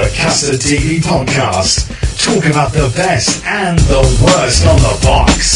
the Custard TV podcast. Talk about the best and the worst on the box.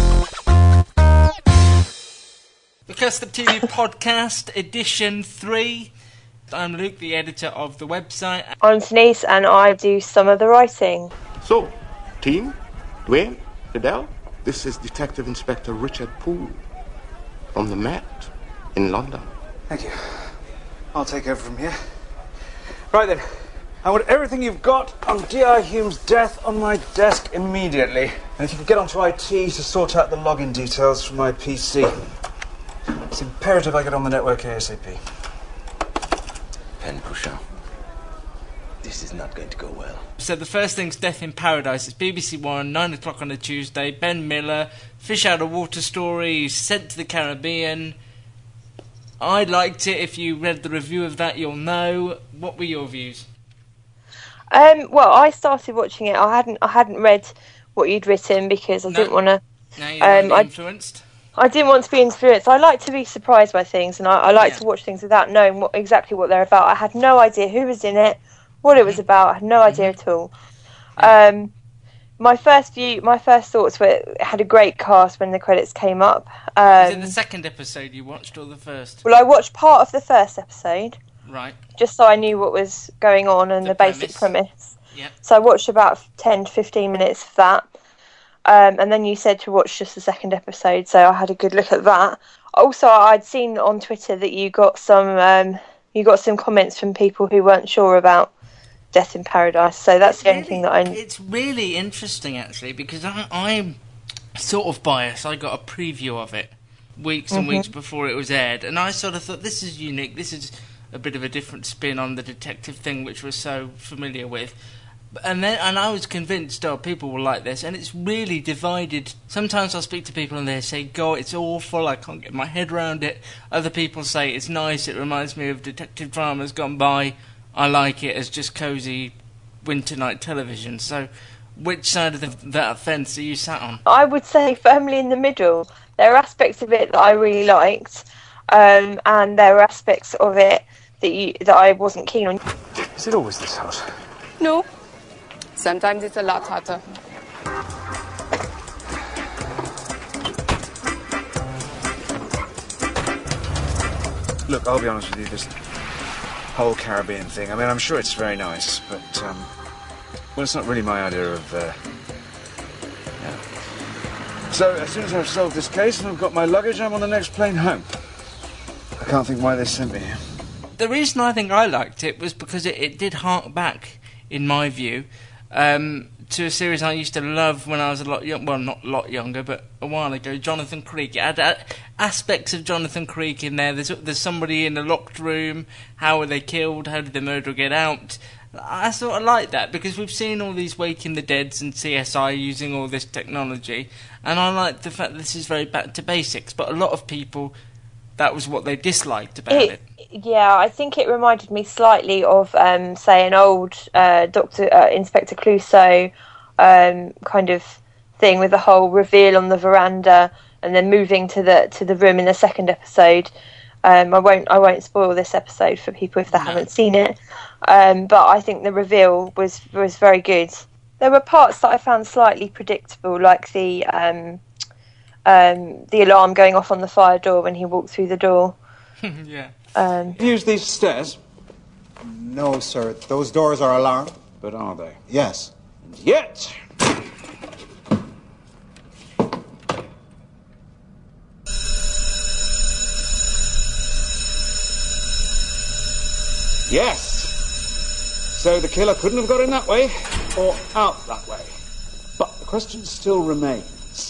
The Custard TV podcast, edition 3. I'm Luke, the editor of the website. I'm Denise, and I do some of the writing. So, team, Dwayne, Adele, this is Detective Inspector Richard Poole from the Met in London. Thank you. I'll take over from here. Right then, I want everything you've got on D.I. Hume's death on my desk immediately. And if you could get onto IT to sort out the login details for my PC. It's imperative I get on the network ASAP. Pen pusher. This is not going to go well. So the first thing's Death in Paradise. It's BBC One, 9 o'clock on a Tuesday. Ben Miller, fish out of water story, sent to the Caribbean. I liked it. If you read the review of that, you'll know. What were your views? Well, I started watching it. I hadn't read what you'd written because I didn't want to. No, you're not influenced. I didn't want to be influenced. I like to be surprised by things, and I like to watch things without knowing exactly what they're about. I had no idea who was in it, what it was about. I had no idea at all. My first thoughts were it had a great cast when the credits came up. Is it the second episode you watched or the first? Well, I watched part of the first episode. Right. Just so I knew what was going on and the basic premise. Yeah. So I watched about 10 to 15 minutes of that. And then you said to watch just the second episode, so I had a good look at that. Also, I'd seen on Twitter that you got some comments from people who weren't sure about Death in Paradise. So that's the only thing that I. It's really interesting actually because I'm sort of biased. I got a preview of it weeks and weeks before it was aired, and I sort of thought this is unique. This is a bit of a different spin on the detective thing, which we're so familiar with. And I was convinced, people will like this, and it's really divided. Sometimes I'll speak to people and they say, God, it's awful, I can't get my head around it. Other people say, it's nice, it reminds me of detective dramas gone by. I like it as just cosy winter night television. So, which side of that fence are you sat on? I would say firmly in the middle. There are aspects of it that I really liked, and there are aspects of it that I wasn't keen on. Is it always this hot? No. Sometimes it's a lot hotter. Look, I'll be honest with you, this whole Caribbean thing, I mean, I'm sure it's very nice, but, well, it's not really my idea of, So, as soon as I've solved this case and I've got my luggage, I'm on the next plane home. I can't think why they sent me here. The reason I think I liked it was because it did hark back, in my view, to a series I used to love when I was a lot young, well, not a lot younger, but a while ago, Jonathan Creek. It had aspects of Jonathan Creek in there. There's somebody in a locked room. How were they killed? How did the murderer get out? I sort of like that because we've seen all these Waking the Deads and CSI using all this technology, and I like the fact that this is very back to basics, but a lot of people, that was what they disliked about it. Yeah, I think it reminded me slightly of, say, an old Inspector Clouseau kind of thing with the whole reveal on the veranda and then moving to the room in the second episode. I won't spoil this episode for people if they haven't seen it, but I think the reveal was very good. There were parts that I found slightly predictable, like the alarm going off on the fire door when he walked through the door. Yeah. Use these stairs? No, sir. Those doors are alarmed. But are they? Yes. Yet! Yes! So the killer couldn't have got in that way, or out that way. But the question still remains.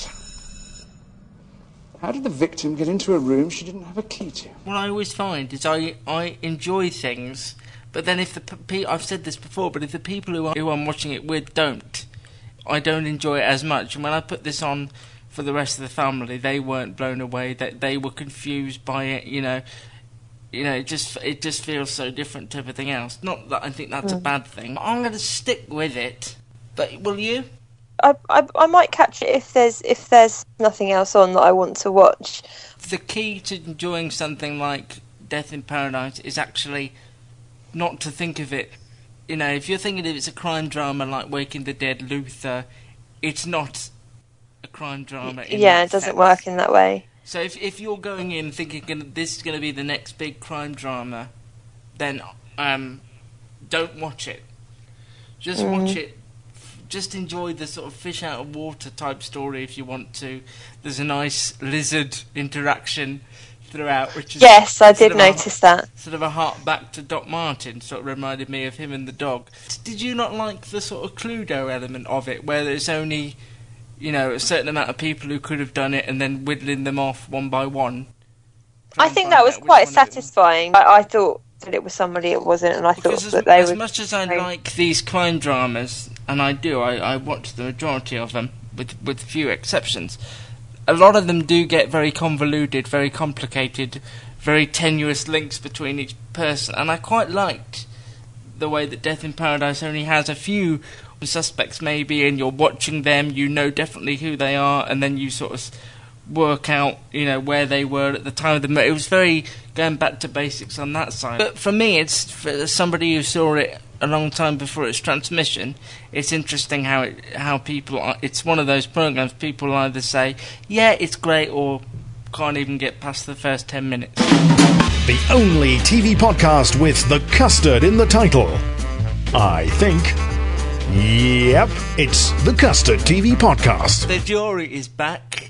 How did the victim get into a room she didn't have a key to? What I always find is I enjoy things, but then if I've said this before, but if the people who I'm watching it with don't, I don't enjoy it as much. And when I put this on for the rest of the family, they weren't blown away. That they were confused by it. It just feels so different to everything else. Not that I think that's a bad thing. I'm going to stick with it. But will you? I might catch it if there's nothing else on that I want to watch. The key to enjoying something like Death in Paradise is actually not to think of it you know, if you're thinking if it's a crime drama like Waking the Dead, Luther, it's not a crime drama. In Yeah, that it doesn't sense. work in that way. So if you're going in thinking this is going to be the next big crime drama, then don't watch it. Just watch it. Just enjoy the sort of fish out of water type story if you want to. There's a nice lizard interaction throughout, which is Yes, I did notice that. Sort of a hark back to Doc Martin, sort of reminded me of him and the dog. Did you not like the sort of Cluedo element of it, where there's only, you know, a certain amount of people who could have done it and then whittling them off one by one? I think that was quite satisfying. I thought that it was somebody it wasn't, and I thought that they were... As much as I like these crime dramas, and I do, I watch the majority of them, with few exceptions, a lot of them do get very convoluted, very complicated, very tenuous links between each person, and I quite liked the way that Death in Paradise only has a few suspects maybe, and you're watching them, you know definitely who they are, and then you sort of work out, you know, where they were at the time of the murder. It was very going back to basics on that side. But for me, it's for somebody who saw it a long time before its transmission, it's interesting how people are, it's one of those programs people either say, yeah, it's great, or can't even get past the first 10 minutes. The only TV podcast with the custard in the title. I think. Yep, it's the Custard TV podcast. The Jury is back.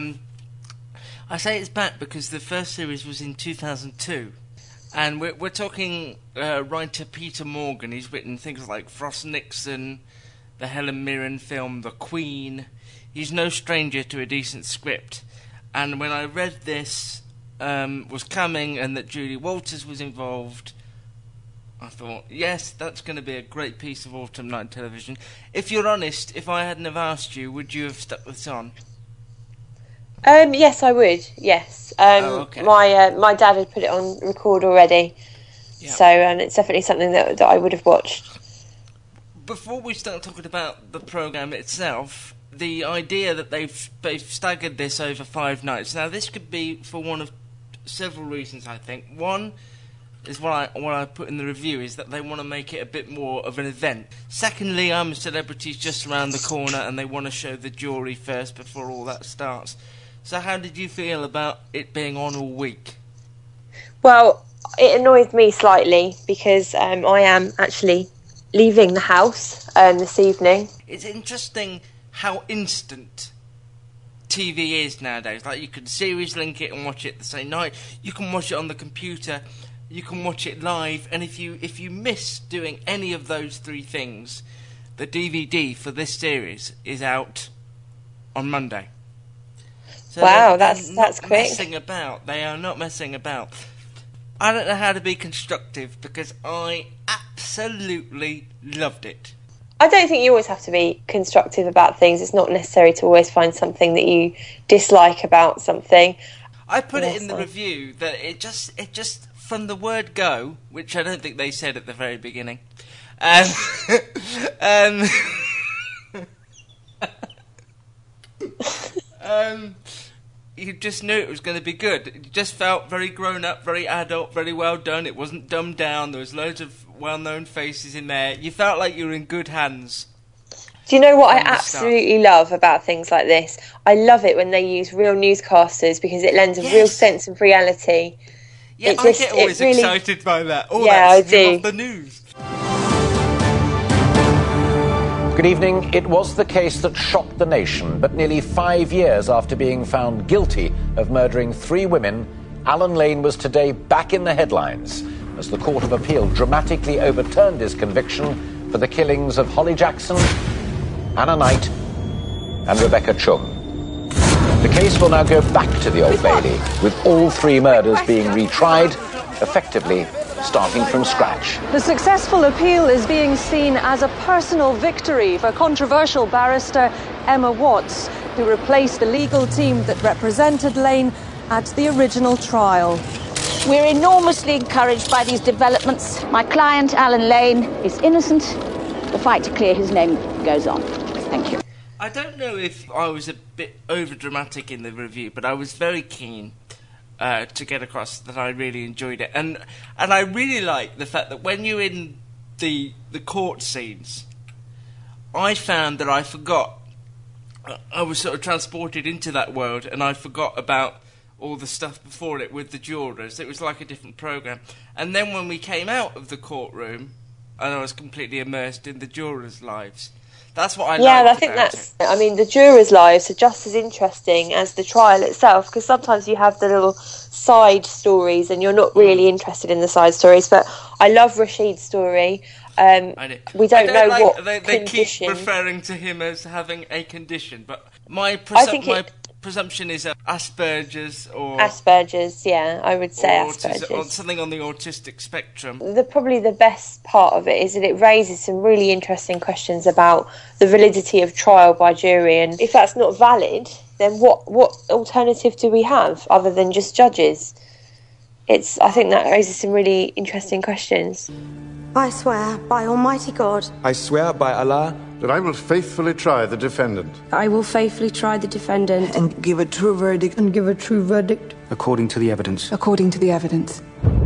I say it's back because the first series was in 2002, and we're talking writer Peter Morgan. He's written things like Frost Nixon, the Helen Mirren film The Queen. He's no stranger to a decent script, and when I read this was coming and that Julie Walters was involved, I thought, yes, that's going to be a great piece of autumn night television. If you're honest, if I hadn't have asked you, would you have stuck this on? Yes, I would. Yes. Okay. My dad had put it on record already, so and it's definitely something that I would have watched. Before we start talking about the programme itself, the idea that they've staggered this over 5 nights. Now, this could be for one of several reasons, I think. One is what I put in the review, is that they want to make it a bit more of an event. Secondly, I'm a Celebrity's just around the corner, and they want to show the jury first before all that starts. So how did you feel about it being on all week? Well, it annoyed me slightly because I am actually leaving the house this evening. It's interesting how instant TV is nowadays. Like, you can series link it and watch it the same night. You can watch it on the computer. You can watch it live. And if you miss doing any of those 3 things, the DVD for this series is out on Monday. So wow, that's quick. Messing about. They are not messing about. I don't know how to be constructive because I absolutely loved it. I don't think you always have to be constructive about things. It's not necessary to always find something that you dislike about something. I put it in the review that it just from the word go, which I don't think they said at the very beginning. You just knew it was going to be good. It just felt very grown up, very adult, very well done. It wasn't dumbed down. There was loads of well-known faces in there. You felt like you were in good hands. Do you know what I absolutely love about things like this? I love it when they use real newscasters because it lends a real sense of reality. Yeah, I get always excited by that. Oh, yeah, I do. Off the news. Good evening. It was the case that shocked the nation, but nearly 5 years after being found guilty of murdering 3 women, Alan Lane was today back in the headlines as the Court of Appeal dramatically overturned his conviction for the killings of Holly Jackson, Anna Knight and Rebecca Chung. The case will now go back to the Old Bailey, with all 3 murders being retried, effectively starting from scratch. The successful appeal is being seen as a personal victory for controversial barrister Emma Watts, who replaced the legal team that represented Lane at the original trial. We're enormously encouraged by these developments. My client, Alan Lane, is innocent. The fight to clear his name goes on. Thank you. I don't know if I was a bit over-dramatic in the review, but I was very keen to get across that I really enjoyed it. And I really like the fact that when you're in the court scenes, I found that I forgot. I was sort of transported into that world, and I forgot about all the stuff before it with the jurors. It was like a different program. And then when we came out of the courtroom, and I was completely immersed in the jurors' lives. That's what I liked. Yeah, I think that's. I mean, the jurors' lives are just as interesting as the trial itself, because sometimes you have the little side stories, and you're not really interested in the side stories. But I love Rashid's story. We don't know like, what they condition. keep referring to him as having a condition, but my presumption is Asperger's or Asperger's. Yeah, I would say Asperger's. Or something on the autistic spectrum. Probably the best part of it is that it raises some really interesting questions about the validity of trial by jury, and if that's not valid, then what alternative do we have other than just judges? I think that raises some really interesting questions. I swear by Almighty God. I swear by Allah. That I will faithfully try the defendant. I will faithfully try the defendant. And give a true verdict. And give a true verdict. According to the evidence. According to the evidence.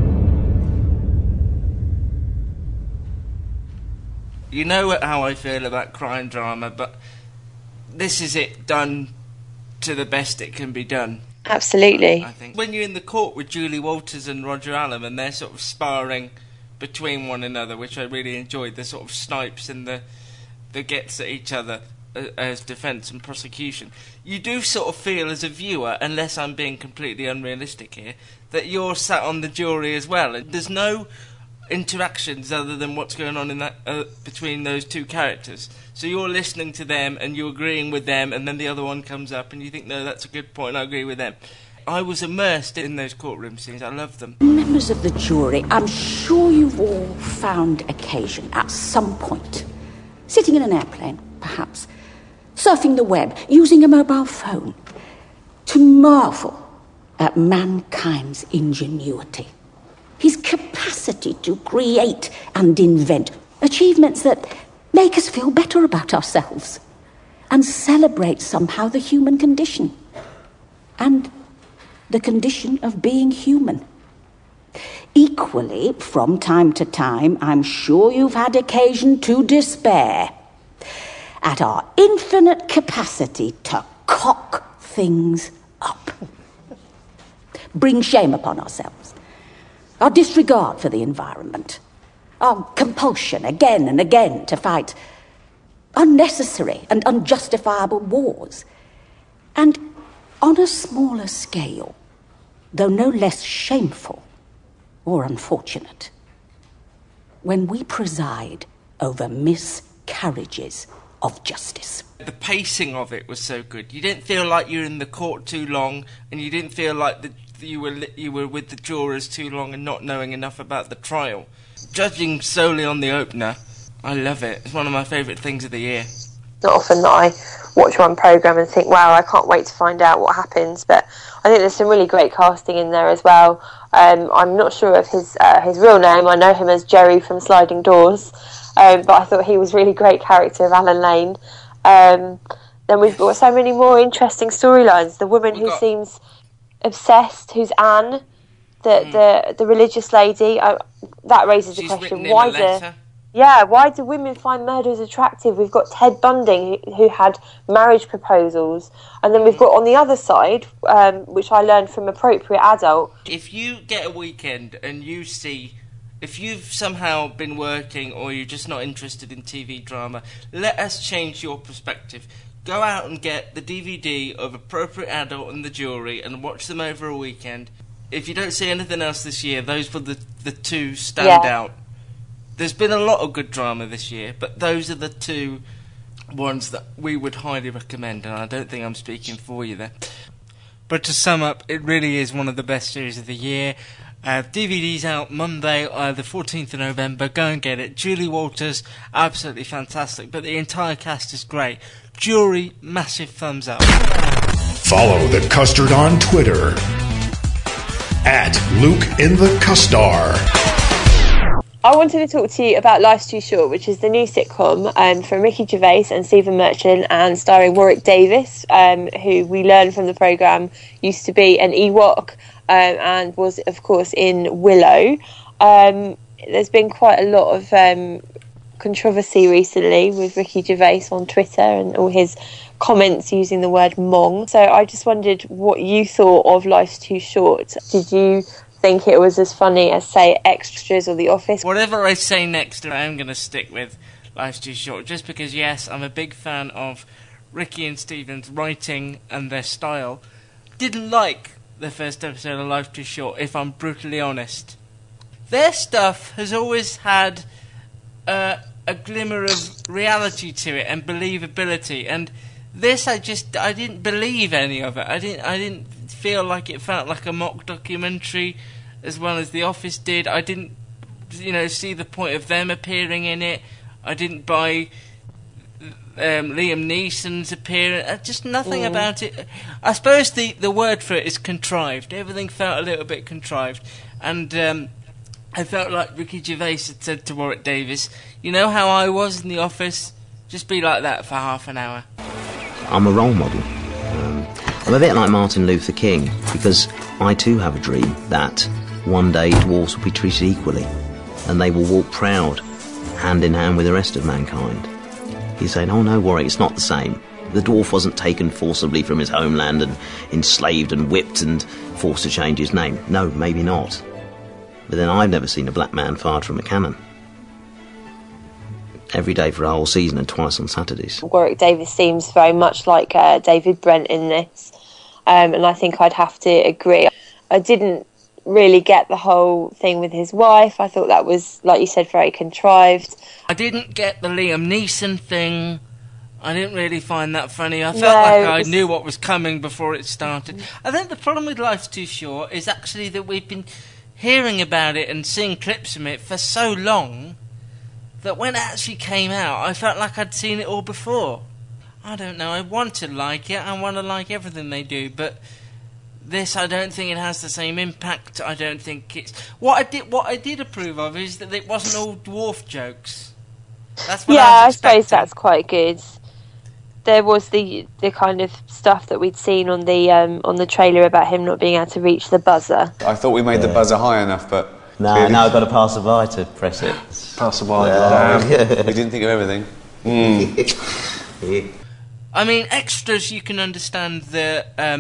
You know how I feel about crime drama, but this is it done to the best it can be done. Absolutely. I think when you're in the court with Julie Walters and Roger Allam, and they're sort of sparring between one another, which I really enjoyed, the sort of snipes and the gets at each other as defence and prosecution, you do sort of feel as a viewer, unless I'm being completely unrealistic here, that you're sat on the jury as well, and there's no interactions other than what's going on in that between those two characters. So you're listening to them and you're agreeing with them, and then the other one comes up and you think, no, that's a good point, I agree with them. I was immersed in those courtroom scenes. I loved them. Members of the jury, I'm sure you've all found occasion at some point, sitting in an airplane, perhaps, surfing the web, using a mobile phone, to marvel at mankind's ingenuity, his capacity to create and invent achievements that make us feel better about ourselves and celebrate somehow the human condition and the condition of being human. Equally, from time to time, I'm sure you've had occasion to despair at our infinite capacity to cock things up, bring shame upon ourselves, our disregard for the environment, our compulsion again and again to fight unnecessary and unjustifiable wars, and on a smaller scale, though no less shameful or unfortunate, when we preside over miscarriages of justice. The pacing of it was so good. You didn't feel like you were in the court too long, and you didn't feel like you were with the jurors too long and not knowing enough about the trial. Judging solely on the opener, I love it. It's one of my favourite things of the year. Not often that I watch one programme and think, wow, I can't wait to find out what happens, but I think there's some really great casting in there as well. I'm not sure of his real name. I know him as Jerry from Sliding Doors, but I thought he was a really great character of Alan Lane. Then we've got so many more interesting storylines. The woman who seems obsessed, who's Anne, the religious lady, that raises the question, why do women find murderers attractive? We've got Ted Bundy, who had marriage proposals, and then we've got on the other side, which I learned from Appropriate Adult. If you get a weekend and you see, if you've somehow been working or you're just not interested in TV drama, let us change your perspective. Go out and get the DVD of Appropriate Adult and The Jury and watch them over a weekend. If you don't see anything else this year, those were the two stand out. There's been a lot of good drama this year, but those are the two ones that we would highly recommend, and I don't think I'm speaking for you there. But to sum up, it really is one of the best series of the year. DVD's out Monday, the 14th of November. Go and get it. Julie Walters, absolutely fantastic, but the entire cast is great. Jury, massive thumbs up. Follow The Custard on Twitter at Luke in the Custar. I wanted to talk to you about Life's Too Short, which is the new sitcom from Ricky Gervais and Stephen Merchant, and starring Warwick Davis, who we learned from the programme used to be an Ewok and was, of course, in Willow. there's been quite a lot of controversy recently with Ricky Gervais on Twitter and all his comments using the word mong. So I just wondered what you thought of Life's Too Short. Did you think it was as funny as, say, Extras or The Office? Whatever I say next, I'm going to stick with Life's Too Short, just because, yes, I'm a big fan of Ricky and Steven's writing and their style. Didn't like the first episode of Life Too Short, if I'm brutally honest. Their stuff has always had a glimmer of reality to it and believability, and this I didn't believe any of it. I didn't feel like it felt like a mock documentary as well as The Office did. I didn't see the point of them appearing in it. I didn't buy Liam Neeson's appearance. Just nothing about it. I suppose the word for it is contrived. Everything felt a little bit contrived, and I felt like Ricky Gervais had said to Warwick Davis, "You know how I was in The Office? Just be like that for half an hour." I'm a role model. I'm a bit like Martin Luther King, because I too have a dream that one day dwarves will be treated equally, and they will walk proud, hand in hand with the rest of mankind. He's saying, "Oh no, Warwick, it's not the same. The dwarf wasn't taken forcibly from his homeland and enslaved and whipped and forced to change his name. No, maybe not. But then I've never seen a black man fired from a cannon. Every day for a whole season and twice on Saturdays." Warwick Davis seems very much like David Brent in this, and I think I'd have to agree. I didn't really get the whole thing with his wife. I thought that was, like you said, very contrived. I didn't get the Liam Neeson thing. I didn't really find that funny. I felt like I knew what was coming before it started. I think the problem with Life's Too Short is actually that we've been hearing about it and seeing clips from it for so long that when it actually came out, I felt like I'd seen it all before. I don't know, I want to like it, I want to like everything they do, but this, I don't think it has the same impact. I don't think it's... What I did approve of is that it wasn't all dwarf jokes. That's what I was expecting. I suppose that's quite good. There was the kind of stuff that we'd seen on the trailer about him not being able to reach the buzzer. I thought we made the buzzer high enough, but... No, now I've got a passerby to press it. Passerby, we didn't think of everything. I mean, Extras, you can understand the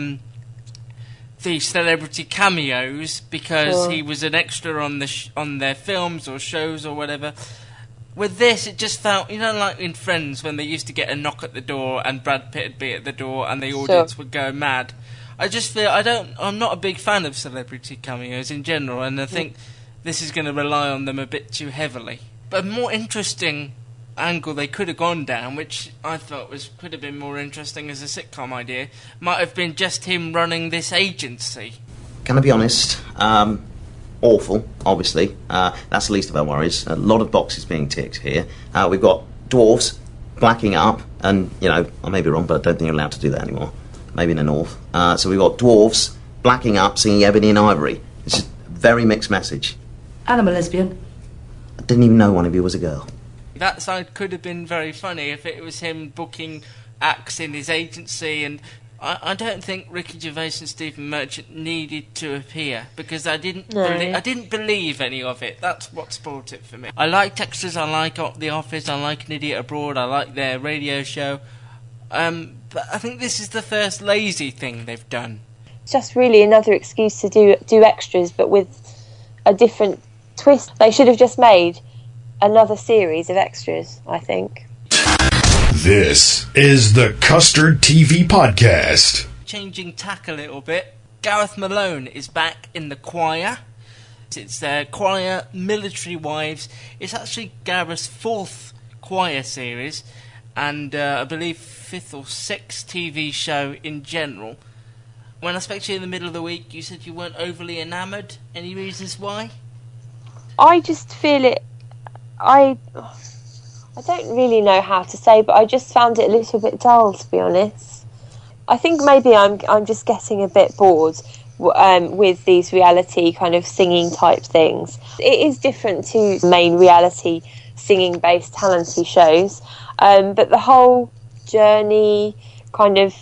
celebrity cameos because he was an extra on their films or shows or whatever. With this, it just felt, like in Friends when they used to get a knock at the door and Brad Pitt would be at the door and the audience would go mad. I just feel I'm not a big fan of celebrity cameos in general, and I think this is going to rely on them a bit too heavily. But a more interesting angle they could have gone down, which I thought could have been more interesting as a sitcom idea, might have been just him running this agency. Can I be honest? Awful, obviously. That's the least of our worries. A lot of boxes being ticked here. We've got dwarves blacking up, and, I may be wrong, but I don't think you're allowed to do that anymore. Maybe in the north. So we've got dwarves blacking up, singing Ebony and Ivory. It's just a very mixed message. And I'm a lesbian. I didn't even know one of you was a girl. That side could have been very funny if it was him booking acts in his agency, and I don't think Ricky Gervais and Stephen Merchant needed to appear because I didn't believe any of it. That's what spoiled it for me. I liked Extras, I like The Office, I like An Idiot Abroad, I like their radio show, but I think this is the first lazy thing they've done. It's just really another excuse to do Extras, but with a different twist. They should have just made another series of Extras, I think. This is the Custard TV Podcast. Changing tack a little bit, Gareth Malone is back in the choir. It's their choir, Military Wives. It's actually Gareth's 4th choir series, and I believe 5th or 6th TV show in general. When I spoke to you in the middle of the week, you said you weren't overly enamoured. Any reasons why? I just feel it... I don't really know how to say, but I just found it a little bit dull, to be honest. I think maybe I'm just getting a bit bored with these reality kind of singing type things. It is different to main reality singing based talenty shows, but the whole journey kind of,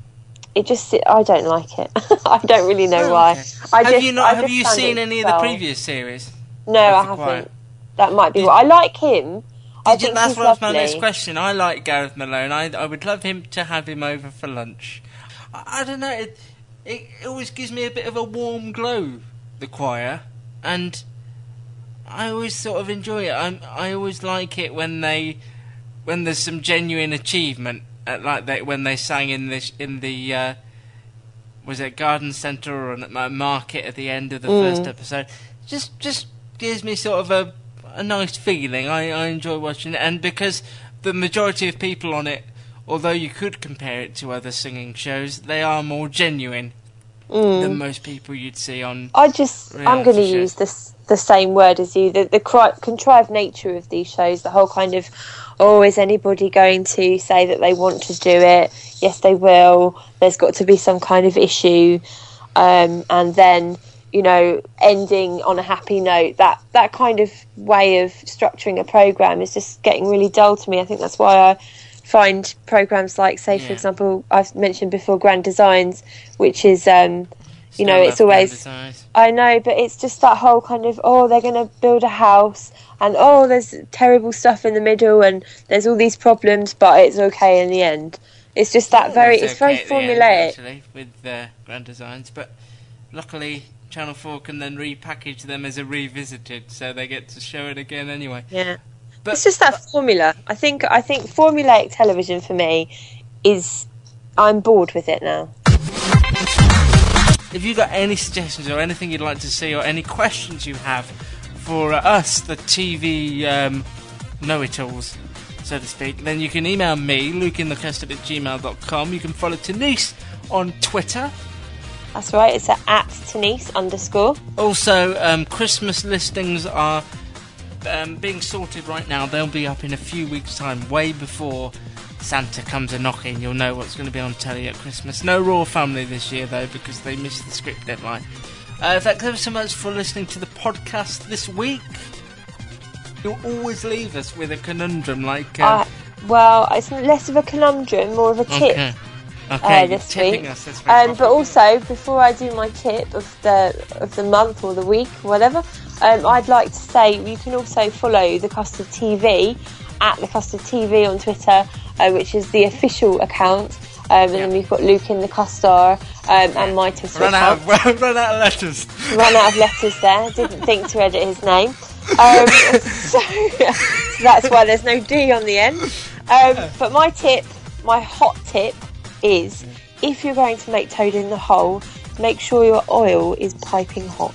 I don't like it. I don't really know why. Have you seen any of the previous series? No, I haven't. That might be what I like him. That's what was my next question. I like Gareth Malone. I would love him to have him over for lunch. I don't know. It always gives me a bit of a warm glow, the choir, and I always sort of enjoy it. I always like it when there's some genuine achievement, when they sang in the was it Garden Centre or a market at the end of the first episode. Just gives me sort of a nice feeling. I enjoy watching it, and because the majority of people on it, although you could compare it to other singing shows, they are more genuine than most people you'd see on. I'm going to use the same word as you. The contrived nature of these shows, the whole kind of, is anybody going to say that they want to do it? Yes, they will. There's got to be some kind of issue, and then, ending on a happy note. That kind of way of structuring a programme is just getting really dull to me. I think that's why I find programmes like, say, for example, I've mentioned before, Grand Designs, which is, it's always... I know, but it's just that whole kind of, they're going to build a house, and, there's terrible stuff in the middle, and there's all these problems, but it's okay in the end. It's just that very formulaic. Actually, with Grand Designs, but luckily Channel 4 can then repackage them as a revisited, so they get to show it again anyway. Yeah. But it's just that formula. I think formulaic television for me I'm bored with it now. If you've got any suggestions or anything you'd like to see or any questions you have for us, the TV know-it-alls, so to speak, then you can email me, lukeinthecustard@gmail.com. You can follow Denise on Twitter. That's right, it's at @Denise_. Also, Christmas listings are being sorted right now. They'll be up in a few weeks' time, way before Santa comes a-knocking. You'll know what's going to be on telly at Christmas. No Royal Family this year, though, because they missed the script deadline. Thanks ever so much for listening to the podcast this week. You'll always leave us with a conundrum, like... well, it's less of a conundrum, more of a tip. Okay, this tipping week. Us, that's very but also, before I do my tip of the month or the week, whatever, I'd like to say you can also follow The Custard TV at The Custard TV on Twitter, which is the official account. And then we've got Luke in the Custard and my Twitter account. Run out of letters. Run out of letters there. Didn't think to edit his name. So that's why there's no D on the end. But my hot tip is, if you're going to make Toad in the Hole, make sure your oil is piping hot.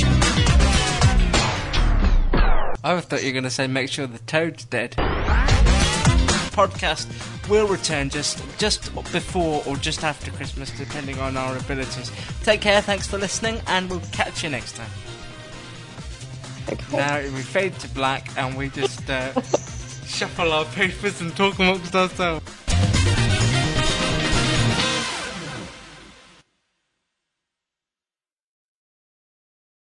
I thought you were going to say make sure the toad's dead. Podcast will return just before or just after Christmas, depending on our abilities. Take care, thanks for listening, and we'll catch you next time. Okay. Now we fade to black and we just shuffle our papers and talk amongst ourselves.